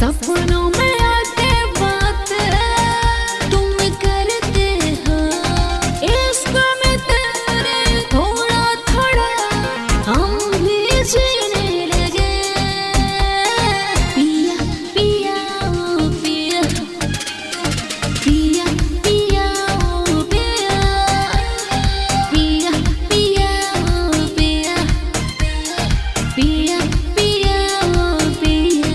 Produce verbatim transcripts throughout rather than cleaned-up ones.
सपनों में आके बात तुम करते हो, इश्क में तेरे थोड़ा थोड़ा हम भी जीने लगे। पिया पिया ओ पिया, पिया पिया ओ पिया, पिया पिया ओ पिया, पिया पिया ओ पिया।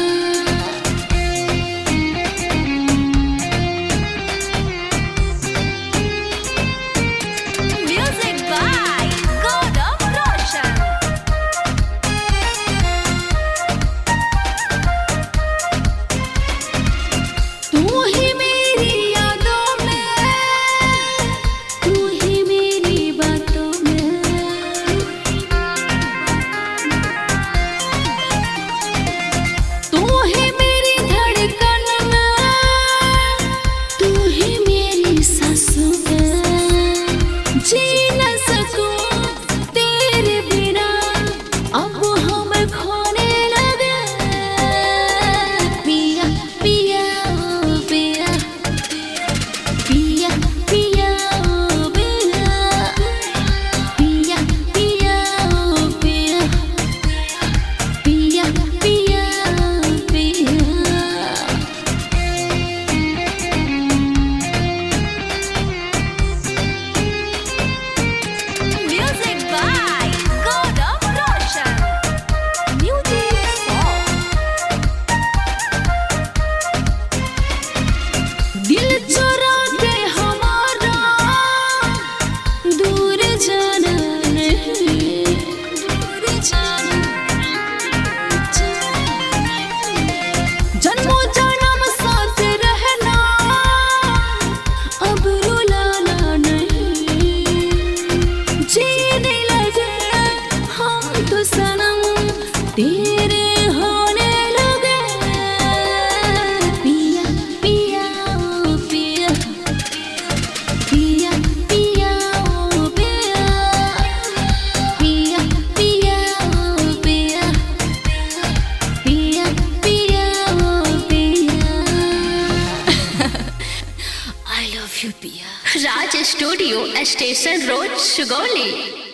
Music by Gaurav Roshan. तू ही मेरी यादों में, तू ही मेरी बातों में, तू ही मेरी धड़कन में, तू ही मेरी सांसों में। जी न सकूं तेरे बिना, अब हम खोने लगे। पिया पिया ओ पिया, पिया पिया ओ पिया, पिया पिया ओ पिया, पिया पिया ओ पिया। Music by Gaurav Roshan. Music song. दिल चुरा के हमारा दूर जाना नहीं, दूर जाना जन्मों जन्म साथ रहना, अब रुलाना नहीं। जीने लगे हम तो सनम तेरे होने लगे। पिया पिया ओ पिया, पिया पिया ओ पिया, पिया पिया ओ पिया, पिया पिया ओ पिया। I love you पिया। Raj studio, station road, Sugauli.